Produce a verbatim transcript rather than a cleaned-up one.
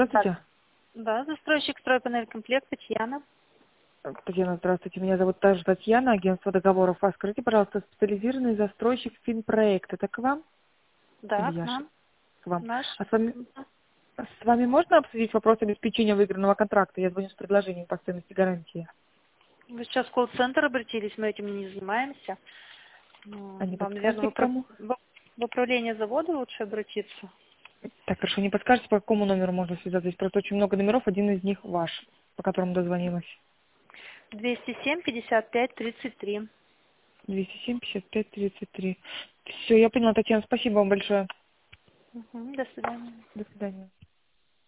здравствуйте. Да, застройщик стройпанель комплект Татьяна. Татьяна, здравствуйте. Меня зовут также Татьяна, агентство договоров. А скажите, пожалуйста, специализированный застройщик Финпроект. Это к вам? Или Да, к я нам. ошиб- к вам? Наш. А с вами, с вами можно обсудить вопрос обеспечения выигранного контракта? Я звоню с предложением по стоимости гарантии. Вы сейчас в колл-центр обратились, мы этим не занимаемся. А не М, Вам, наверное, подскажете, в, к упра- кому? в- в управление завода лучше обратиться. Так, хорошо, не подскажете, по какому номеру можно связаться? Здесь просто очень много номеров, один из них ваш, по которому дозвонилась. двести семь пятьдесят пять тридцать три. двести семь пятьдесят пять тридцать три. Все, я поняла, Татьяна, спасибо вам большое. Мгм, до свидания. До свидания.